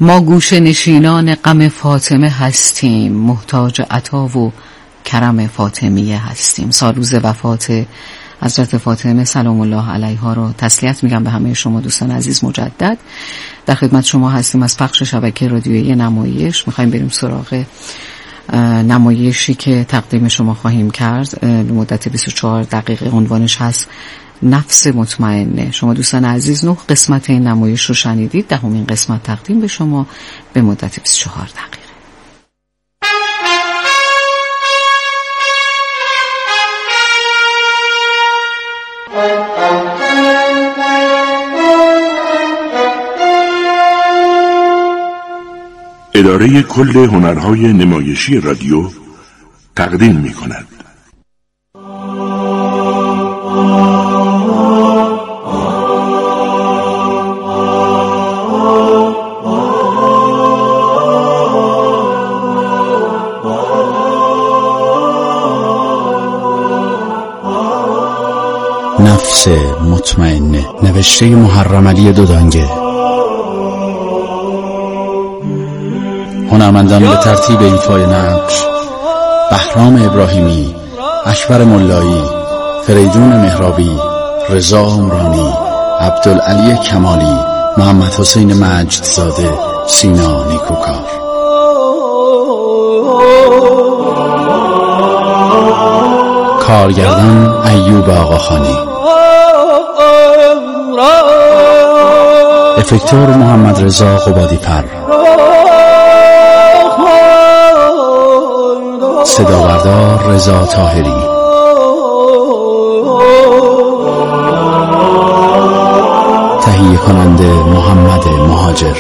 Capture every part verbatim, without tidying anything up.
ما گوشه نشینان غم فاطمه هستیم، محتاج عطا و کرم فاطمیه هستیم. سال روز وفات حضرت فاطمه سلام الله علیها رو تسلیت میگم به همه شما دوستان عزیز. مجدد در خدمت شما هستیم از پخش شبکه رادیویی نمایش. میخوایم بریم سراغ نمایشی که تقدیم شما خواهیم کرد به مدت بیست و چهار دقیقه. عنوانش هست نفس مطمئنه. شما دوستان عزیز نه قسمت این نمایش رو شنیدید، دهمین قسمت تقدیم به شما به مدت بیست و چهار دقیقه. اداره کل هنرهای نمایشی رادیو تقدیم می کند. نفس مطمئنه، نوشته محرم علی دودانگه. هنرمندان به ترتیب ایفای نقش: بهرام ابراهیمی، اکبر ملایی، فریدون مهرابی، رضا عمرانی، عبدالعلی کمالی، محمد حسین مجدزاده، سینا نیکوکار. کارگردان ایوب آقاخانی. افکتور محمد رضا قبادی‌پر. صدابردار رضا طاهری. تهیه کننده محمد مهاجر.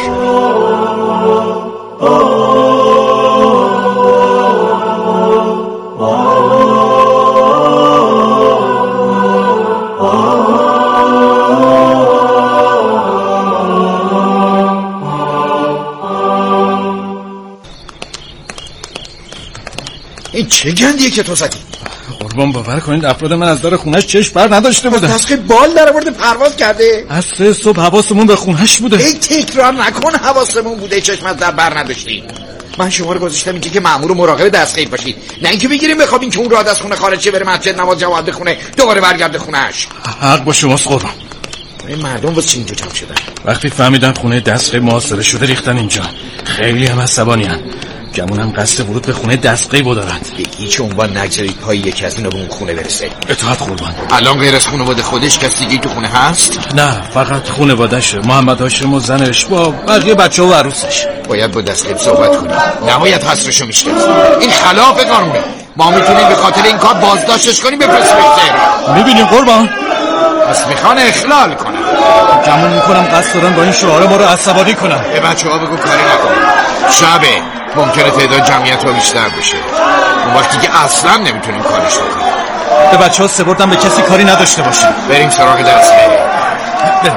این چه گندیه که تو زدی؟ قربان باور کنید افراد من از دار خونهش چشم بر نداشته بودن. دستخه بال در آورده پرواز کرده. از سه صبح حواسمون به خونهش بوده. ای تکرار نکن حواسمون بوده، چشم از در بر نداشتی. من شما رو گذاشتم اینجا که مأمور و مراقب دستخیل باشید، نه اینکه بگیریم بخوابین که اون راه از خونه خارج شه بره مسجد نماز جواب بخونه دوباره برگرده خونهش. حق با شماست قربان. این مردم واسه اینجا جمع شدن. وقتی فهمیدن خونه دستخیل محاصره شده ریختن اینجا. خیلی هم عصبانی‌ان. گمونم قصد ورود به خونه دستقیبو دارند. به هیچ عنوان نگذارید پای یکی از اینا به اون خونه برسه. اطاعت قربان. الان غیر از خانواده خودش کسی دیگه تو خونه هست؟ نه، فقط خانواده‌شه، محمد هاشم و زنش با بقیه بچه‌ها و عروسش. باید با دستقیب صحبت کنیم، نباید حصرشو میشکنیم. این خلاف قانونه. ما میتونیم به خاطر این کار بازداشتش کنیم بفرستیمش تهران. میبینیم قربان؟ پس میخوان اخلال کنن. گمون میکنم قصد دارن با این شعار ما رو عصبانی کنن. به بچه‌ها بگو کاری نکنن. شبه ممکنه تعداد جمعیت ها بیشتر بشه، اون وقتی که اصلا نمیتونیم کارش بکنیم. به بچه ها سپردم به کسی کاری نداشته باشیم. بریم سراغ دستگیری. بریم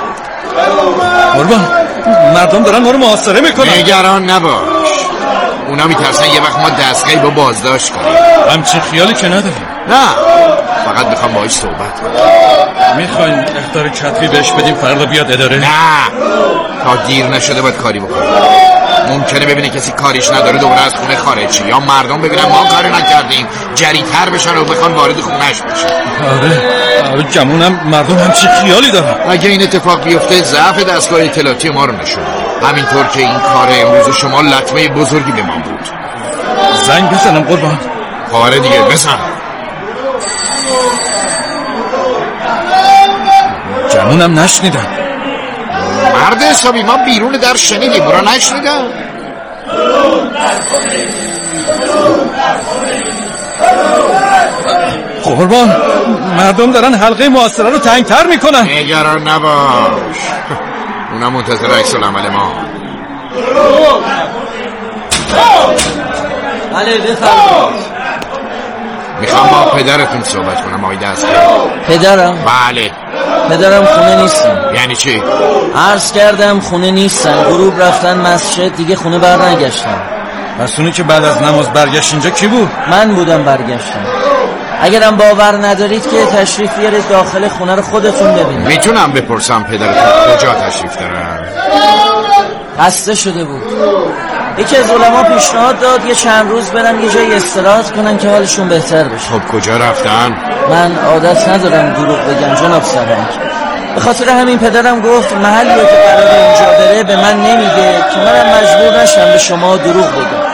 قربان، مردم دارن ما رو محاصره میکنن. نگران نباش، اونا میترسن یه وقت ما دستگیری با بازداشت کنیم. همچین خیالی که نداریم. نه، فقط میخوام باهاش صحبت کنم. میخواین اخطار کتبی بهش بدیم فردا بیاد اداره؟ نه، تا دیر نشده باید کاری بکنیم. ممکنه ببینه کسی کاریش نداره دوباره از خونه خارج شه، یا مردم ببینن ما کاری نکردیم جری‌تر بشن و بخوان وارد خونه‌اش بشن. آره، آره گمونم مردم همچین خیالی دارن. اگه این اتفاق بیفته ضعف دستگاه اطلاعاتی ما رو نشون، همینطور که این کار امروز شما لطمه بزرگی به ما بود. زنگ بزنم قربان؟ آره دیگه بزن. گمونم نشنیدن. مرد حسابی ما بیرون در شنیدیم، برا نشنیدن. قربان، مردم دارن حلقه محاصره رو تنگتر میکنن. نگران نباش، اونا منتظر عکس العمل ما. بله بفرمایید. میخوام با پدرتون صحبت کنم آقای دستگیر. پدرم؟ بله. پدرم خونه نیستن. یعنی چی؟ عرض کردم خونه نیستن، غروب رفتن مسجد، دیگه خونه بر نگشتن. پس اونی که بعد از نماز برگشت اینجا کی بود؟ من بودم برگشتم. اگرم باور ندارید که تشریف بیارید داخل خونه رو خودتون ببینید. میتونم بپرسم پدرتون کجا تشریف دارن؟ خسته شده بود. یکی از علما پیشنهاد داد یه چند روز برن یه جای استراحت کنن که حالشون بهتر بشه. خب کجا رفتن؟ من عادت ندارم دروغ بگم جناب سرهنگ، به خاطر همین پدرم گفت محلی که قراره اینجا بره به من نمیگه که منم مجبور نشم به شما دروغ بگم.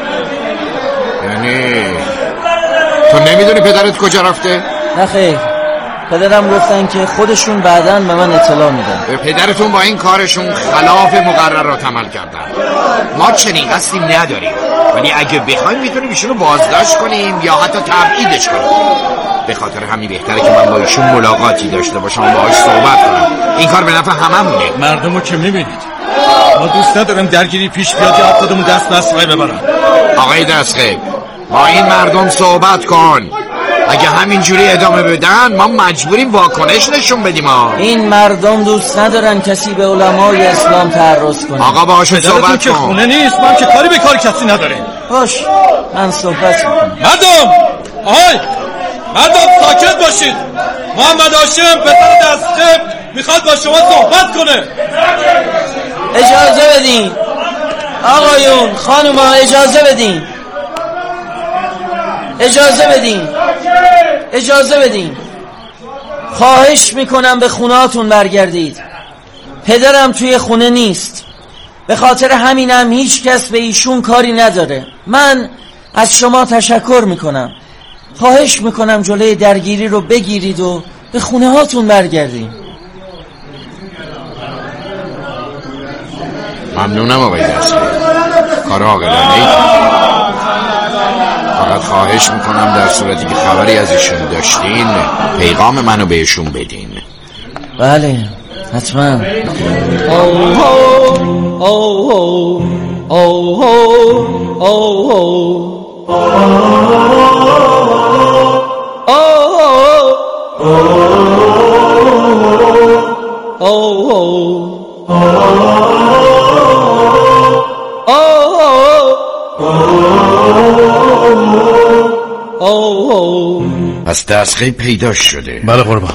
یعنی تو نمیدونی پدرت کجا رفته؟ نه خیر، پدرم گفتن که خودشون بعداً به من اطلاع میدن. پدرتون با این کارشون خلاف مقررات عمل کردن. ما چنین قصدی نداریم، ولی اگه بخوایم میتونیم ایشونو بازداشت کنیم یا حتی تبعیدش کنیم. به خاطر همین بهتره که من با ایشون ملاقاتی داشته باشم و باهاش صحبت کنم. این کار به نفع هممونه. مردمو که میبینید، ما دوست ندارم درگیری پیش بیاد یا خودمون دست دستقی ببرن. آقای دستقی، با این مردم صحبت کن. اگه همینجوری ادامه بدن ما مجبوریم واکنش نشون بدیم. ها این مردم دوست ندارن کسی به علمای اسلام تعرض کنه. آقا باهاشون صحبت کن. که خونه نیست، من که کاری به کار کسی نداریم. باش، من صحبت میکنم. مردم، آهای مردم ساکت باشید. محمد هاشم پسر دستقی میخواد با شما صحبت کنه. اجازه بدین آقایون، خانوما، اجازه بدین اجازه بدین اجازه بدین خواهش میکنم به خونهاتون برگردید. پدرم توی خونه نیست، به خاطر همینم هیچ کس به ایشون کاری نداره. من از شما تشکر میکنم، خواهش میکنم جلوی درگیری رو بگیرید و به خونه هاتون برگردید. ممنونم آقای دستقی، کار عاقلانه ای. فقط خواهش میکنم در صورتی که خبری از ایشون داشتین پیغام منو بهشون بدین. بله حتما. اوه اوه اوه اوه پس دستقی پیدا شده؟ بله قربان.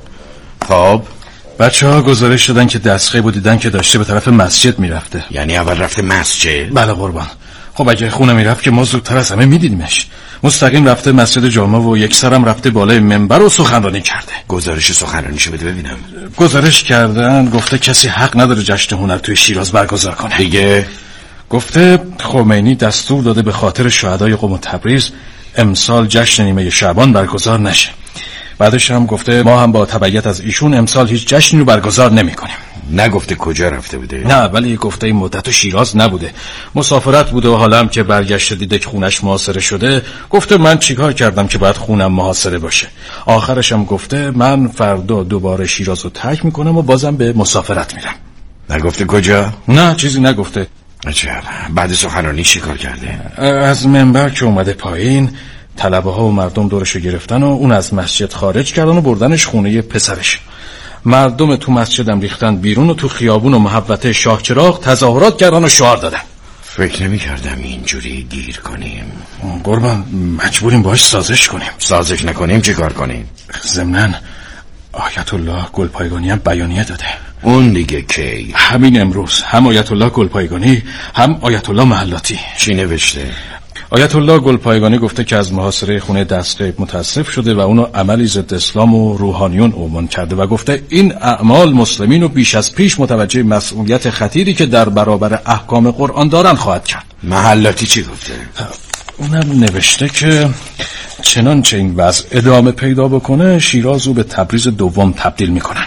خب بچه ها گزارش دادن که دستقی بود، دیدن که داشته به طرف مسجد میرفته. یعنی اول رفته مسجد؟ بله قربان. خب اگه خونه میرفت که ما زودتر از همه میدیدیمش. مستقیم رفته مسجد جامع و یک سرم رفته بالای منبر و سخنرانی کرده. گزارش سخنرانیشو بده ببینم. گزارش کردن، گفته کسی حق نداره جشن هنر توی شیراز برگزار کنه. دیگه گفته خمینی دستور داده به خاطر شهدای قم و تبریز امسال جشن نیمه شعبان برگزار نشه. بعدش هم گفته ما هم با تبعیت از ایشون امسال هیچ جشنی رو برگزار نمی کنیم. نگفته کجا رفته بوده؟ نه، ولی گفته این مدت شیراز نبوده، مسافرت بوده و حالا هم که برگشته دیده که خونش محاصره شده گفته من چیکار کردم که باید خونم محاصره باشه. آخرش هم گفته من فردا دوباره شیراز رو ترک میکنم و بازم به مسافرت میرم. نگفته کجا؟ نه چیزی نگفته. عجب. بعد سخنرانی چی کار کرده؟ از منبر که اومده پایین طلبه ها و مردم دورشو گرفتن و اون از مسجد خارج کردن و بردنش خونه پسرش. مردم تو مسجدم ریختن بیرون و تو خیابون و محوطه شاه چراغ تظاهرات کردن و شعار دادن. فکر نمی کردم اینجوری گیر کنیم. قربان مجبوریم باش سازش کنیم. سازش نکنیم چی کار کنیم؟ ضمناً آیت الله گلپایگانی هم بیانیه داده. اون دیگه کی؟ همین امروز هم آیت الله گلپایگانی هم آیت الله محلاتی. چی نوشته؟ آیت الله گلپایگانی گفته که از محاصره خونه دستقی متاسف شده و اونو عملی ضد اسلام و روحانیون عنوان کرده و گفته این اعمال مسلمین رو بیش از پیش متوجه مسئولیت خطیری که در برابر احکام قرآن دارن خواهد کرد. محلاتی چی گفته؟ اونم نوشته که چنانچه این وضع ادامه پیدا بکنه شیراز رو به تبریز دوم تبدیل میکنن.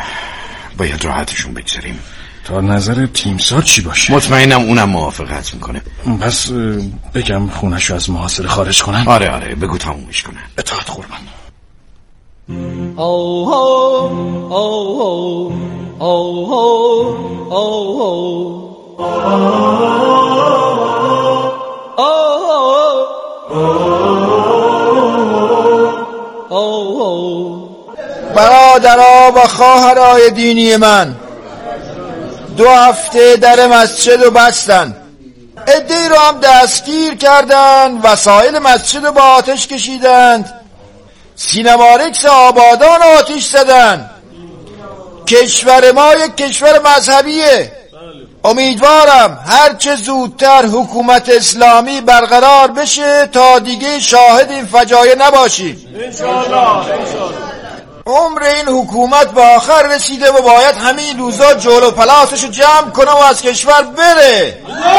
باید راحتشون بگذاریم. تا نظر تیمسار چی باشه؟ مطمئنم اونم موافقت میکنه. پس بگم خونشو از محاصره خارج کنن؟ آره آره بگو تمومش کنن. اطاعت قربان. اوه اوه اوه اوه برادرها و خواهرای دینی من، دو هفته در مسجد رو بستن، عده‌ای رو هم دستگیر کردن، وسایل مسجد رو با آتش کشیدند، سینمارکس آبادان آتش زدن. کشور ما یک کشور مذهبیه، امیدوارم هرچه زودتر حکومت اسلامی برقرار بشه تا دیگه شاهد این فجایع نباشیم. انشاءالله. عمر این حکومت به آخر رسیده و باید همین روزا جول و پلاسشو جمع کنه و از کشور بره.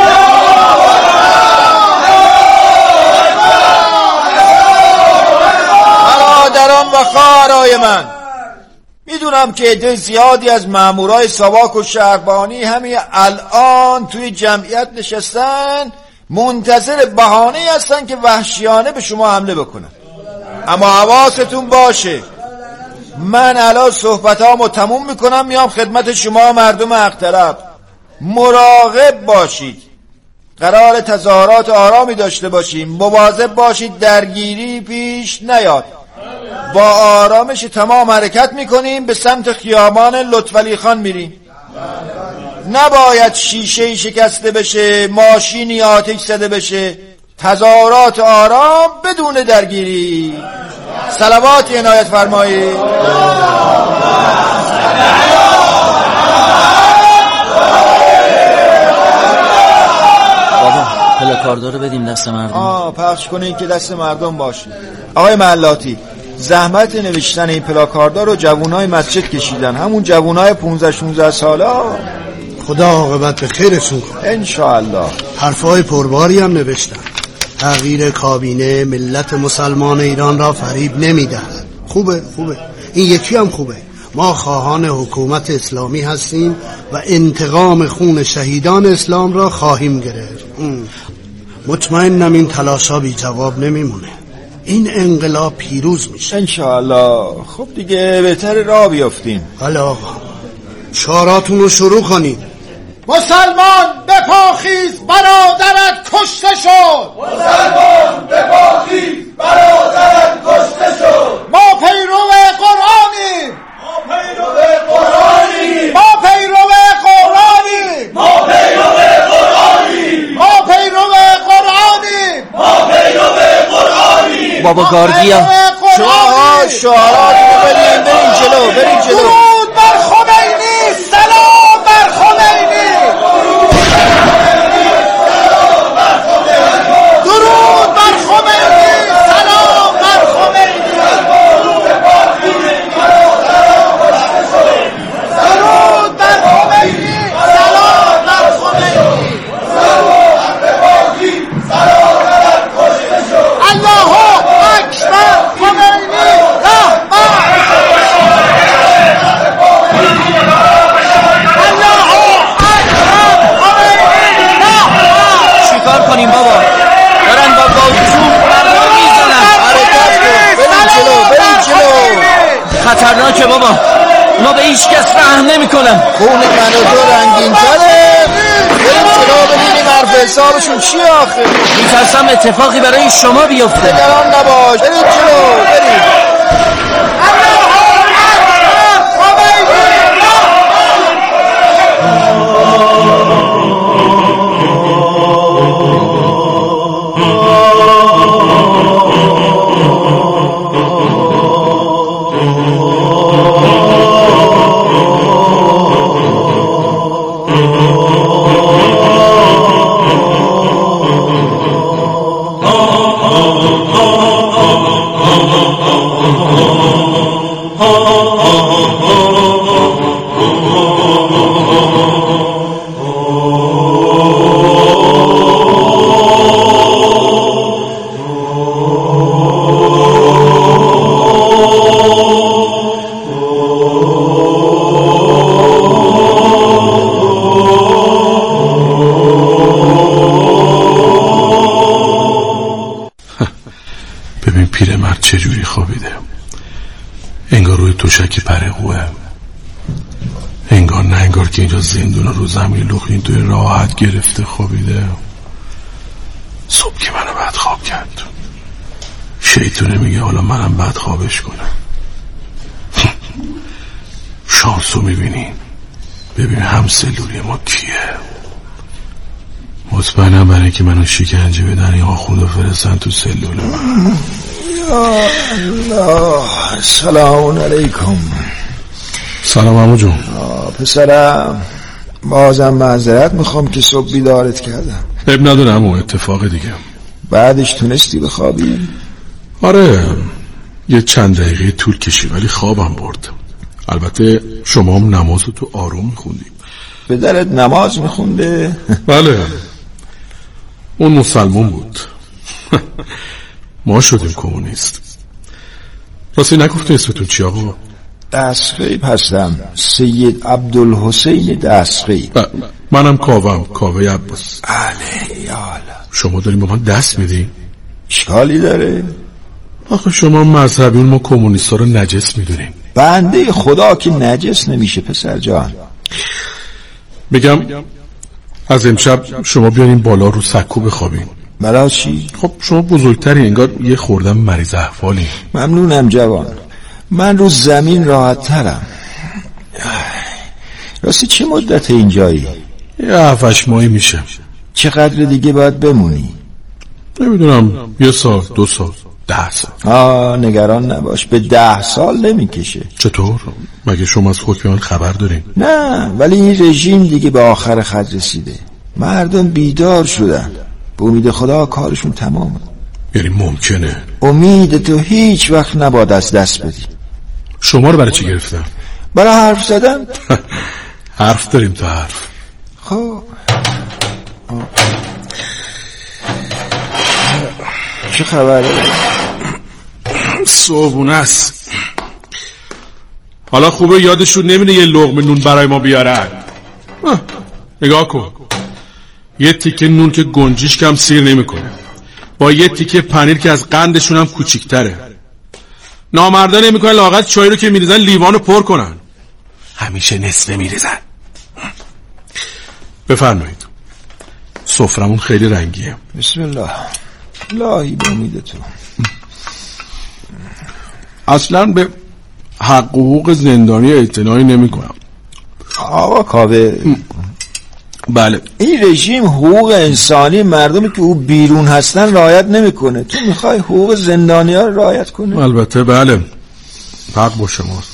برادران و خواهرای من، میدونم که عده زیادی از مامورای ساواک و شهربانی همین الان توی جمعیت نشستن منتظر بهانه‌ای هستن که وحشیانه به شما حمله بکنن، اما حواستون باشه من الان صحبتامو تموم میکنم میام خدمت شما مردم حق‌طلب. مراقب باشید، قرار تظاهرات آرامی داشته باشیم، مواظب باشید درگیری پیش نیاد. با آرامش تمام حرکت میکنیم، به سمت خیابان لطفعلی خان میریم. نباید شیشه شکسته بشه، ماشینی آتش زده بشه. تظاهرات آرام بدون درگیری. صلوات عنایت فرمایید. بابا پلاکاردو رو بدیم دست مردم. آه پخش کنین که دست مردم باشه. آقای محلاتی، زحمت نوشتن این پلاکاردو رو جوانای مسجد کشیدن، همون جوانای پانزده شانزده ساله. خدا عاقبت به خیرشون کنه انشاءالله. حرفای پرباری هم نوشتن. تغییر کابینه ملت مسلمان ایران را فریب نمیدهد. خوبه خوبه، این یکی هم خوبه. ما خواهان حکومت اسلامی هستیم و انتقام خون شهیدان اسلام را خواهیم گرفت. مطمئنم این تلاشا بی جواب نمیمونه. این انقلاب پیروز میشه انشاءالله. خب دیگه بهتر راه بیافتیم. حالا آقا شعاراتون رو شروع کنید. مسلمان بپاخیز برادرت کشته شد. مسلمان بپاخیز برادرت کشته شد. ما پیرو قرآنیم. ما پیرو قرآنیم. ما پیرو قرآنیم. ما پیرو قرآنیم. ما پیرو قرآنیم. ما پیرو قرآنیم. بابا گاردیا شما شعارات رو بریم بریم جلو بریم جلو. درود بر خمینی، سلام بر خمینی. درود بر خمینی، سلام بر خمینی. درود بر خمینی، سلام بر خمینی. الله اکبر. خمینی چیکار کنیم بابا؟ دارن با بازوشون مردم میزنن. حرکت کن، بریم جلو بریم جلو. خطرناکه بابا، اونا به هیچ کس رحم نمیکنن. خون من و تو رنگین تره. بریم جلو ببینیم حرف حسابشون چی آخه. میترسم اتفاقی برای شما بیفته. نگران نباش، بریم جلو بریم. چجوری خوابیده؟ انگار روی توشکی پرقوه، انگار نه انگار که اینجا زندون رو زمین لخین توی راحت گرفته خوابیده. صبح که منو بد خواب کرد، شیطونه میگه حالا منم بد خوابش کنم. شانسو میبینی؟ ببین هم سلولی ما کیه؟ مطمئنم برای که منو شکنجه بدن این آخونده فرستن تو سلول من. یا الله، سلام علیکم. سلام عمو جون. پسرم بازم معذرت میخوام که صبح بیدارت کردم. اب ندارم اون اتفاق دیگه. بعدش تونستی بخوابی؟ آره یه چند دقیقه طول کشی ولی خوابم برد. البته شما هم نماز رو تو آروم میخوندی. پدرت نماز میخونده؟ بله اون مسلمان بود. ما شدیم کمونیست. راستی نگفتین اسمتون چی آقا؟ دستغیب هستم، سید عبدالحسین دستغیب. منم کاوم، کاوه عباس. بله یالا. شما داریم به من دست میدین؟ اشکالی داره؟ آخه شما مذهبیون ما کمونیستا رو نجس میدونین. بنده خدا که نجس نمیشه پسر جان. میگم از امشب شما بیانین بالا رو سکو بخوابین. برای چی؟ خب شما بزرگتری، انگار یه خوردم مریض احوالی. ممنونم جوان، من رو زمین راحت ترم. راستی چه مدت اینجایی؟ یه هفتش ماهی میشه. چقدر دیگه باید بمونی؟ نمیدونم، یه سال، دو سال، ده سال. آه نگران نباش، به ده سال نمیکشه. چطور؟ مگه شما از حکم من خبر دارین؟ نه ولی این رژیم دیگه به آخر خط رسیده. مردم بیدار شدن، به امید خدا کارشون تمامه. یعنی ممکنه امید تو هیچ وقت نباید از دست بدی. شما رو برای چی گرفتم؟ برای حرف زدن. حرف داریم تا حرف. خب چه خبره؟ صبحونه است. حالا خوبه یادشون نمیده یه لقمه نون برای ما بیارن. نگاه کن، یه تیکه نون که گنجیش کم سیر نمیکنه، با یه تیکه پنیر که از قندشون هم کوچیک‌تره. نامردا نمیکنن لااقل چای رو که میریزن لیوانو پر کنن، همیشه نصفه میریزن. بفرمایید، سفرمون خیلی رنگیه. بسم الله. الهی به امید تو. اصلا به حق و حقوق زندانی اعتنایی نمی کنم آقا کاوه. بله این رژیم حقوق انسانی مردمی که او بیرون هستن رعایت نمیکنه. تو میخوای حقوق زندانی ها رعایت کنه؟ البته بله، حق با شماست.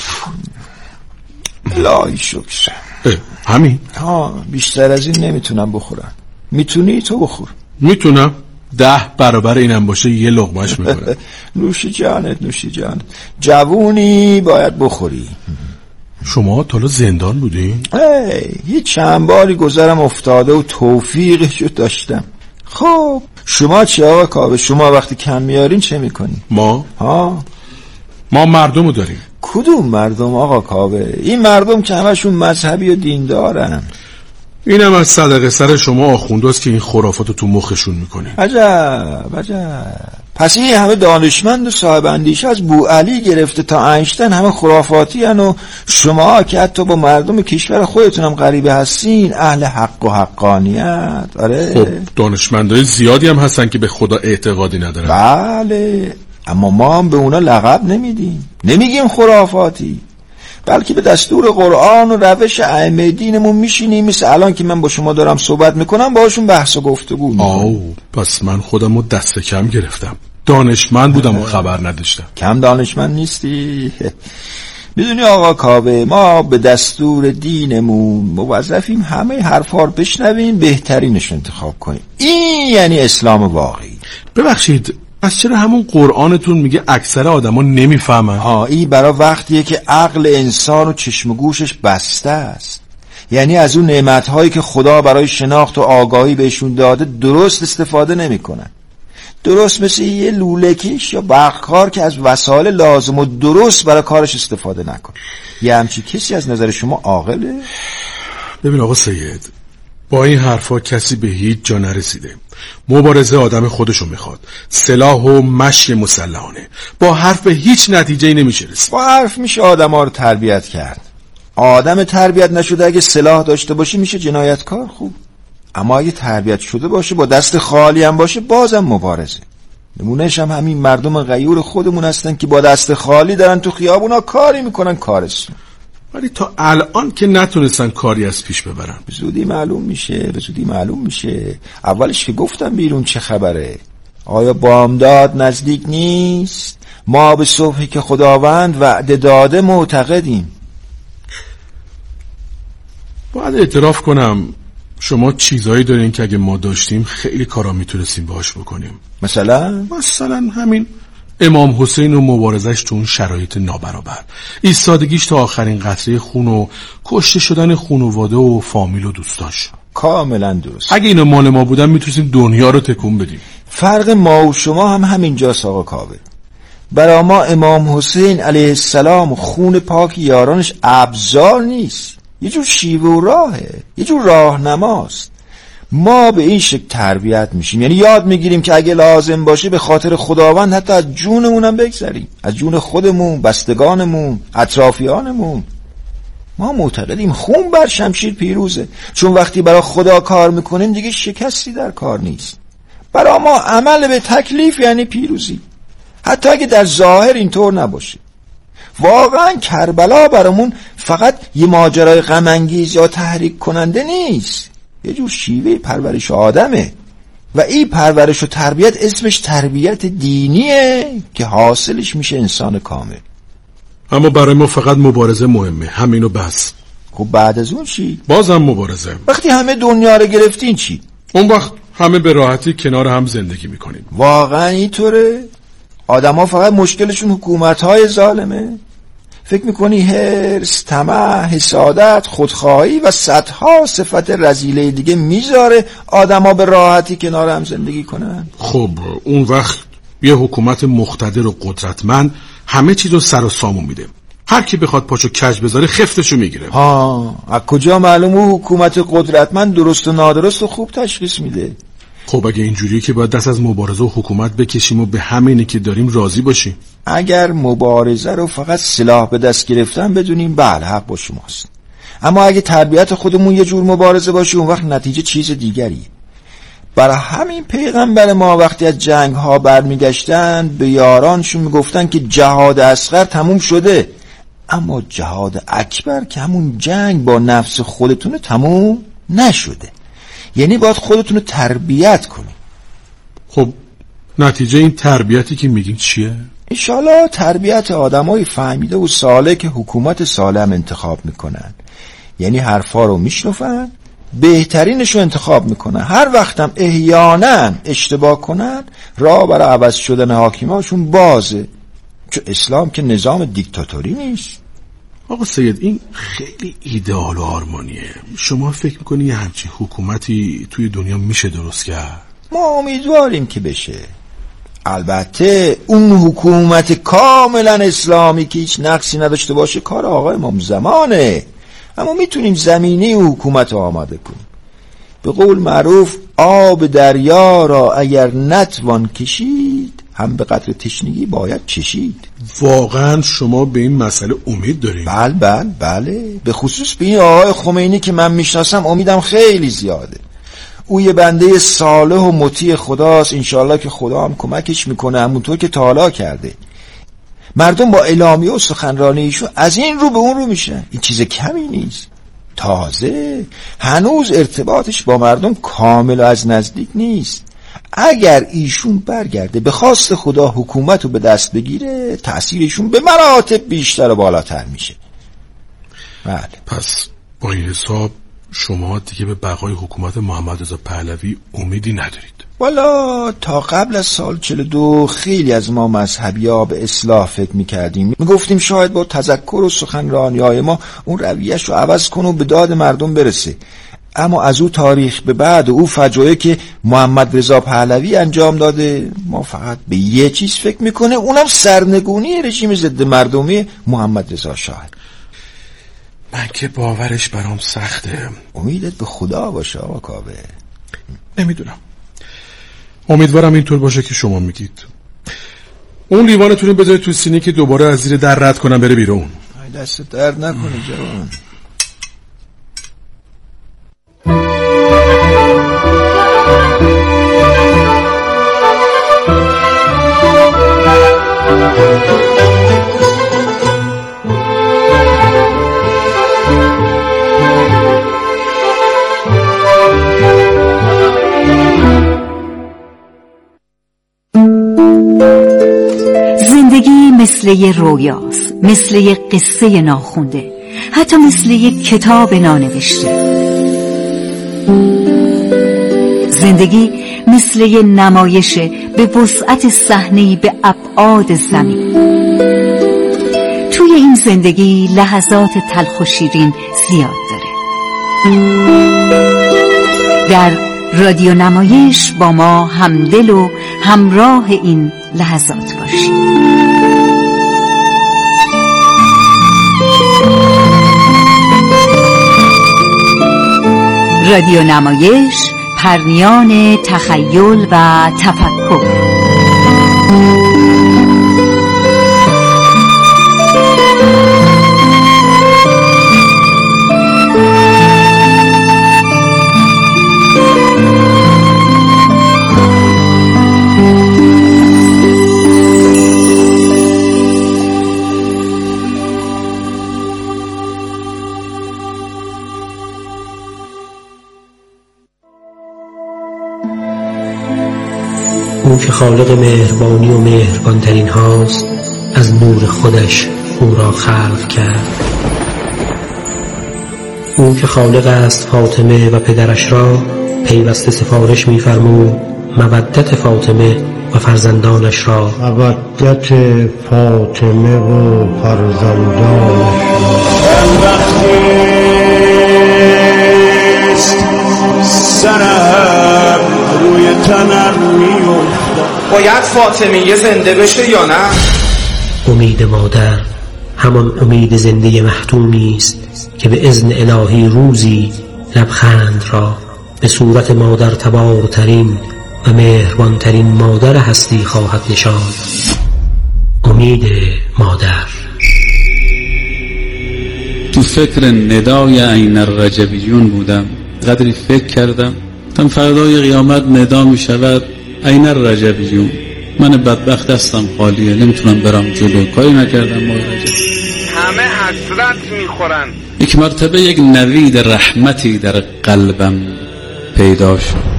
الهی شکر. همین؟ ها بیشتر از این نمیتونم بخورم. میتونی تو بخور. میتونم، ده برابر اینم باشه یه لقمهش میکنه. نوشی جانت، نوشی جانت. جوونی باید بخوری. شما تا حالا زندان بودین؟ ای یه چند باری گذرم افتاده و توفیقشو داشتم. خب شما چی آقا کاوه؟ شما وقتی کم میارین چه میکنی؟ ما؟ ها ما مردمو داریم. کدوم مردم آقا کاوه؟ این مردم که همشون مذهبی و دیندارن. اینم از صدقه سر شما آخونداست که این خرافاتو تو مخشون میکنین. عجب عجب. پس این همه دانشمند و صاحب اندیشه از بوعلی گرفته تا اینشتین همه خرافاتی هن و شما که حتی با مردم کشور خودتونم غریبه هستین اهل حق و حقانیت. آره خب دانشمندای زیادی هم هستن که به خدا اعتقادی ندارن. بله، اما ما هم به اونا لقب نمیدیم، نمیگیم خرافاتی، بلکه به دستور قرآن و روش ائمه دینمون میشینیم. مثل الان که من با شما دارم صحبت میکنم باهاشون بحث و گفتگو میکنم. آو پس من خودم رو دست کم گرفتم، دانشمند بودم و خبر نداشتم. کم دانشمند نیستی. میدونی آقا کاوه، ما به دستور دینمون موظفیم همه حرفا رو بشنویم، بهترینش انتخاب کنیم. این یعنی اسلام واقعی. ببخشید پس چرا همون قرآنتون میگه اکثر آدما نمیفهمن؟ ها این برای وقتیه که عقل انسان و چشم و گوشش بسته است. یعنی از اون نعمتهایی که خدا برای شناخت و آگاهی بهشون داده درست استفاده نمیکنن. درست مثل یه لوله‌کش یا برقکار که از وسایل لازم و درست برای کارش استفاده نکنه. یه همچی کسی از نظر شما عاقله؟ ببین آقا سید، با این حرفا کسی به هیچ جا نرسیده. مبارزه آدم خودشو میخواد، سلاح و مشی مسلحانه. با حرف به هیچ نتیجه‌ای نمیشه رسید. با حرف میشه آدم‌ها رو تربیت کرد. آدم تربیت نشده اگه سلاح داشته باشه میشه جنایتکار. خوب، اما اگه تربیت شده باشه با دست خالی هم باشه بازم مبارزه. نمونهش هم همین مردم غیور خودمون هستن که با دست خالی دارن تو خیابونا کاری میکنن کارشون، ولی تا الان که نتونستن کاری از پیش ببرن. به زودی معلوم میشه، به زودی معلوم میشه. اولش که گفتم بیرون چه خبره. آیا بامداد نزدیک نیست؟ ما به صبحی که خداوند وعده داده معتقدیم. باید اعتراف کنم شما چیزایی دارین که اگه ما داشتیم خیلی کارا میتونستیم باهاش بکنیم. مثلا؟ مثلا همین امام حسین و مبارزش تو اون شرایط نابرابر، ایستادگیش تا آخرین قطره خون و کشته شدن خانواده و فامیل و دوستاش. کاملا درست. اگه اینا مال ما بودن میتونستیم دنیا رو تکون بدیم. فرق ما و شما هم همینجاست آقا کاوه. برای ما امام حسین علیه السلام خون پاک یارانش ابزار نیست، یه جور شیوه و راهه، یه جور راهنماست. ما به این شکل تربیت میشیم، یعنی یاد میگیریم که اگه لازم باشه به خاطر خداوند حتی از جونمون هم بگذریم، از جون خودمون، بستگانمون، اطرافیانمون. ما معتقدیم خون بر شمشیر پیروزه، چون وقتی برای خدا کار میکنیم دیگه شکستی در کار نیست. برای ما عمل به تکلیف یعنی پیروزی، حتی اگه در ظاهر اینطور نباشه. واقعا کربلا برامون فقط یه ماجرای غم انگیز یا تحریک کننده نیست، یه جور شیوه پرورش آدمه و این پرورش و تربیت اسمش تربیت دینیه که حاصلش میشه انسان کامل. اما برای ما فقط مبارزه مهمه، همینو بس. خب بعد از اون چی؟ بازم مبارزه. وقتی همه دنیا رو گرفتین چی؟ اون وقت همه به راحتی کنار هم زندگی میکنیم. واقعا اینطوره؟ آدم ها فقط مشکلشون حکومت‌های ظالمه؟ فکر میکنی هرس، طمع، حسادت، خودخواهی و صدها صفت رذیله دیگه میذاره آدم ها به راحتی کنار هم زندگی کنن؟ خب اون وقت یه حکومت مقتدر و قدرتمند همه چیز رو سر و سامون میده، هر کی بخواد پاچو کج بذاره خفتشو میگیره. ها، از کجا معلومه حکومت قدرتمند درست و نادرست و خوب تشخیص میده؟ خب اگه اینجوریه که باید دست از مبارزه و حکومت بکشیم و به همینی که داریم راضی باشیم. اگر مبارزه رو فقط سلاح به دست گرفتن بدونیم، بله حق با شماست. اما اگه تربیت خودمون یه جور مبارزه باشه، اون وقت نتیجه چیز دیگریه. برای همین پیغمبر ما وقتی از جنگ ها برمیگشتن به یارانشون میگفتن که جهاد اصغر تموم شده، اما جهاد اکبر که همون جنگ با نفس خودتونه تموم نشده. یعنی باید خودتون رو تربیت کنید. خب نتیجه این تربیتی که میگین چیه؟ انشالله تربیت آدمای فهمیده و صالح که حکومت سالم انتخاب میکنن، یعنی حرفا رو میشنفن، بهترینش رو انتخاب میکنن، هر وقتم احیانا اشتباه کنن راه برای عوض شدن حاکماشون بازه، چون اسلام که نظام دیکتاتوری نیست. آقا سید این خیلی ایدئال و آرمانیه. شما فکر میکنی یه همچین حکومتی توی دنیا میشه درست کرد؟ ما امیدواریم که بشه. البته اون حکومت کاملا اسلامی که هیچ نقصی نداشته باشه کار آقای امام زمانه، اما میتونیم زمینه حکومت آماده کنیم. به قول معروف آب دریا را اگر نتوان کشید هم به قدر تشنگی باید چشید. واقعا شما به این مسئله امید دارید؟ بله بله بله، به خصوص به این آقای خمینی که من میشناسم امیدم خیلی زیاده. او یه بنده صالح و مطیع خداست، انشالله که خدا هم کمکش میکنه همونطور که تعالی کرده. مردم با اعلامیه و سخنرانی ایشون از این رو به اون رو میشن، این چیز کمی نیست. تازه هنوز ارتباطش با مردم کامل و از نزدیک نیست. اگر ایشون برگرده به خواست خدا حکومت رو به دست بگیره، تأثیرشون به مراتب بیشتر و بالاتر میشه. بله. پس با این حساب شما دیگه به بقای حکومت محمد رضا پهلوی امیدی ندارید؟ والا تا قبل از سال چهل و دو خیلی از ما مذهبی‌ها به اصلاح فکر می‌کردیم، می‌گفتیم شاید با تذکر و سخنرانی‌های ما اون رویه‌اش رو عوض کنه و به داد مردم برسه. اما از او تاریخ به بعد و او فجایعی که محمد رضا پهلوی انجام داده، ما فقط به یه چیز فکر می‌کنه، اونم سرنگونی رژیم ضد مردمی محمد رضا شاه. من که باورش برام سخته. امیدت به خدا باشه آقا کاوه. نمیدونم، امیدوارم اینطور باشه که شما میگید. اون لیوانتون بذارید توی سینی که دوباره از زیر در رد کنم بره بیرون. دست درد نکنه جوان. زندگی مثل یه رویاست، مثل یه قصه ناخونده. حتی مثل یک کتاب نانوشته. زندگی مثل یک نمایش به وسعت صحنه‌ای به ابعاد زمین. توی این زندگی لحظات تلخ و شیرین زیاد داره. در رادیو نمایش با ما همدل و همراه این لحظات باشید. رادیو نمایش، پرنیان تخیل و تفکر. او که خالق مهربانی و مهربانترین هاست، از نور خودش او را خلق کرد. او که خالق است فاطمه و پدرش را، پیوسته سفارش می‌فرمود مودت فاطمه و فرزندانش را. مودت فاطمه و فرزندانش سرم روی تنم میافتد. باید فاطمه زنده بشه یا نه؟ امید مادر همان امید زنده محتومی است که به اذن الهی روزی لبخند را به صورت مادر تبارترین و مهربانترین مادر هستی خواهد نشاند. امید مادر. تو فکر ندای عین الرجبیون بودم، قدری فکر کردم تا فردای قیامت ندا می شود عین الرجبیون. من بدبخت هستم، خالیه، نمیتونم برم جلو، کاری نکردم. ما رجب همه حسرت میخورن. یک مرتبه یک نوید رحمتی در قلبم پیدا شد.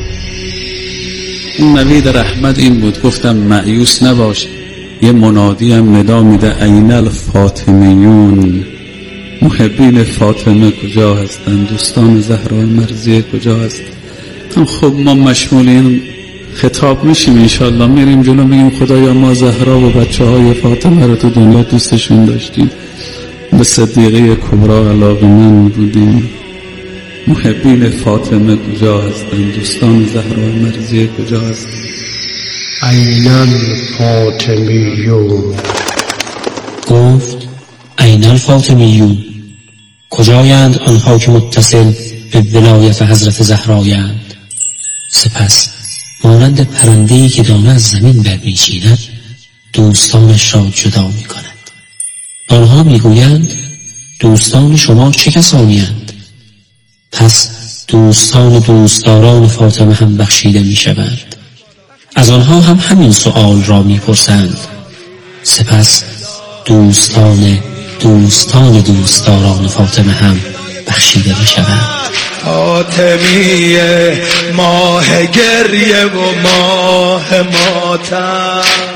اون نوید رحمت این بود، گفتم مایوس نباش. یه منادی هم ندا میده عین الفاطمیون. محبین فاطمه کجا هستن؟ دوستان زهرا مرضیه کجا هستن؟ خب ما مشمول این خطاب میشیم انشالله، میریم جلو میگیم خدایا ما زهرا و بچه های فاطمه رو تو دنیا دوستشون داشتیم، به صدیقه کبرا علاقه‌مند بودیم. محبین فاطمه کجا هستن؟ دوستان زهرا مرضیه کجا هستن؟ عین الفاطمیون. گفت عین الفاطمیون، کجایند آنها که متصل به ولایت حضرت زهرایند؟ سپس مانند پرنده‌ای که دانه از زمین برمیچیند دوستانش را جدا می کند. آنها میگویند دوستان شما چه کسانی اند؟ پس دوستان دوستداران فاطمه هم بخشیده می شوند. از آنها هم همین سؤال را می پرسند. سپس دوستان دوستان دوستداران فاطمه هم بخشیده می شوند. فاطمیه ماه گریه و ماه ماتم،